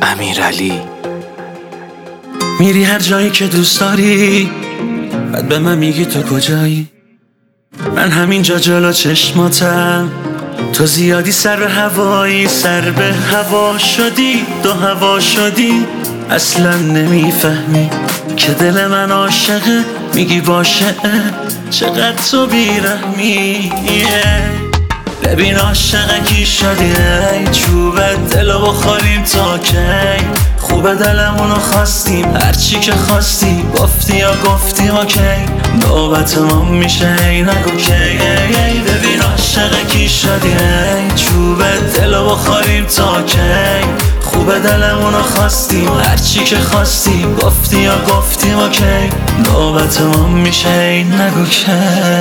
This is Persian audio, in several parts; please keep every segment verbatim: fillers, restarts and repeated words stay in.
امیرعلی. میری هر جایی که دوست داری، بعد به من میگی تو کجایی. من همینجا جلو چشماتم، تو زیادی سر به هوایی، سر به هوا شدی، دو هوا شدی. اصلا نمیفهمی که دل من عاشقه، میگی باشه چقدر تو بیرحمی. ببین عاشقه کی شدی، چوب دلو بخوریم تا کی. خوبه دلمونو خواستیم، هرچی که خواستی گفتی یا گفتیم اوکی. نوبت ما میشه ای نگو کی. ببین عاشقه کی شدی، چوب دلو بخوریم تا کی. خوبه دلمونو خواستیم، هرچی که خواستی گفتی یا گفتیم اوکی. نوبت ما میشه ای نگو کی.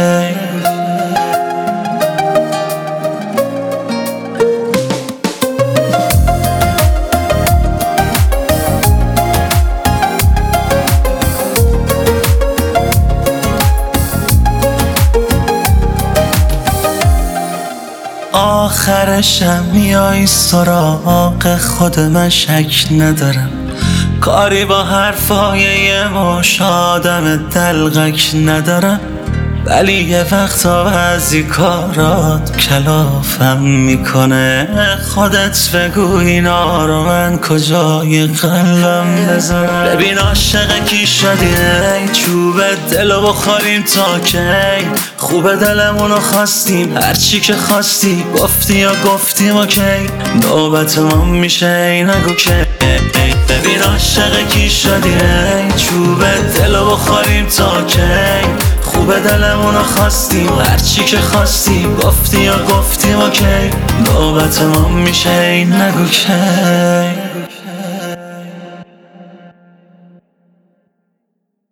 آخرشم میای سراغ خود، من شک ندارم. کاری با حرفای یه مش آدم دلغک ندارم، ولی یه وقتا بعضی کارات کلافم میکنه. خودت بگو اینا رو من کجای قلبم بذارم. ببین عاشق کی شدی، چوب دلو بخوریم تا کی. خوبه دلمونو خواستیم، هرچی که خواستی گفتی یا گفتیم اوکی. نوبت ما میشه ای نگو کی. ببین عاشق کی شدی، چوب دلو بخوریم تا کی. خوبه دلمونو خواستیم، هرچی که خواستی گفتی یا گفتیم اوکی. نوبت ما میشه ای نگو کی.